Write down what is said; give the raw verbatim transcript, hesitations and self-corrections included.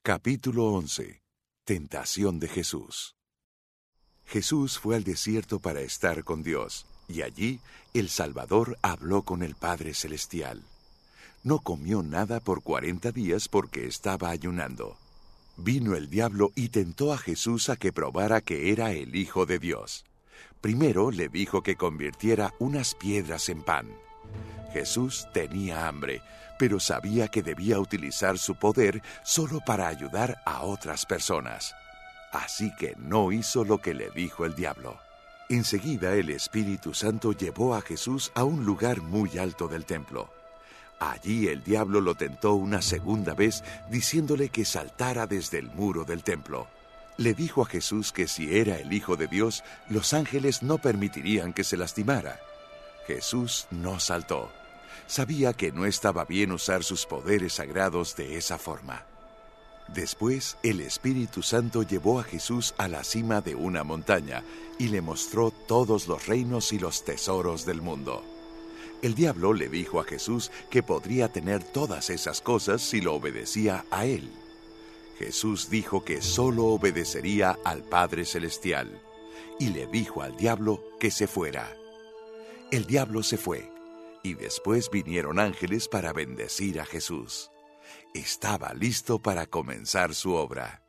Capítulo once. Tentación de Jesús. Jesús fue al desierto para estar con Dios, y allí el Salvador habló con el Padre Celestial. No comió nada por cuarenta días porque estaba ayunando. Vino el diablo y tentó a Jesús a que probara que era el Hijo de Dios. Primero le dijo que convirtiera unas piedras en pan. Jesús tenía hambre, pero sabía que debía utilizar su poder solo para ayudar a otras personas. Así que no hizo lo que le dijo el diablo. Enseguida el Espíritu Santo llevó a Jesús a un lugar muy alto del templo. Allí el diablo lo tentó una segunda vez, diciéndole que saltara desde el muro del templo. Le dijo a Jesús que si era el Hijo de Dios, los ángeles no permitirían que se lastimara. Jesús no saltó. Sabía que no estaba bien usar sus poderes sagrados de esa forma. Después, el Espíritu Santo llevó a Jesús a la cima de una montaña y le mostró todos los reinos y los tesoros del mundo. El diablo le dijo a Jesús que podría tener todas esas cosas si lo obedecía a él. Jesús dijo que solo obedecería al Padre Celestial y le dijo al diablo que se fuera. El diablo se fue, y después vinieron ángeles para bendecir a Jesús. Estaba listo para comenzar su obra.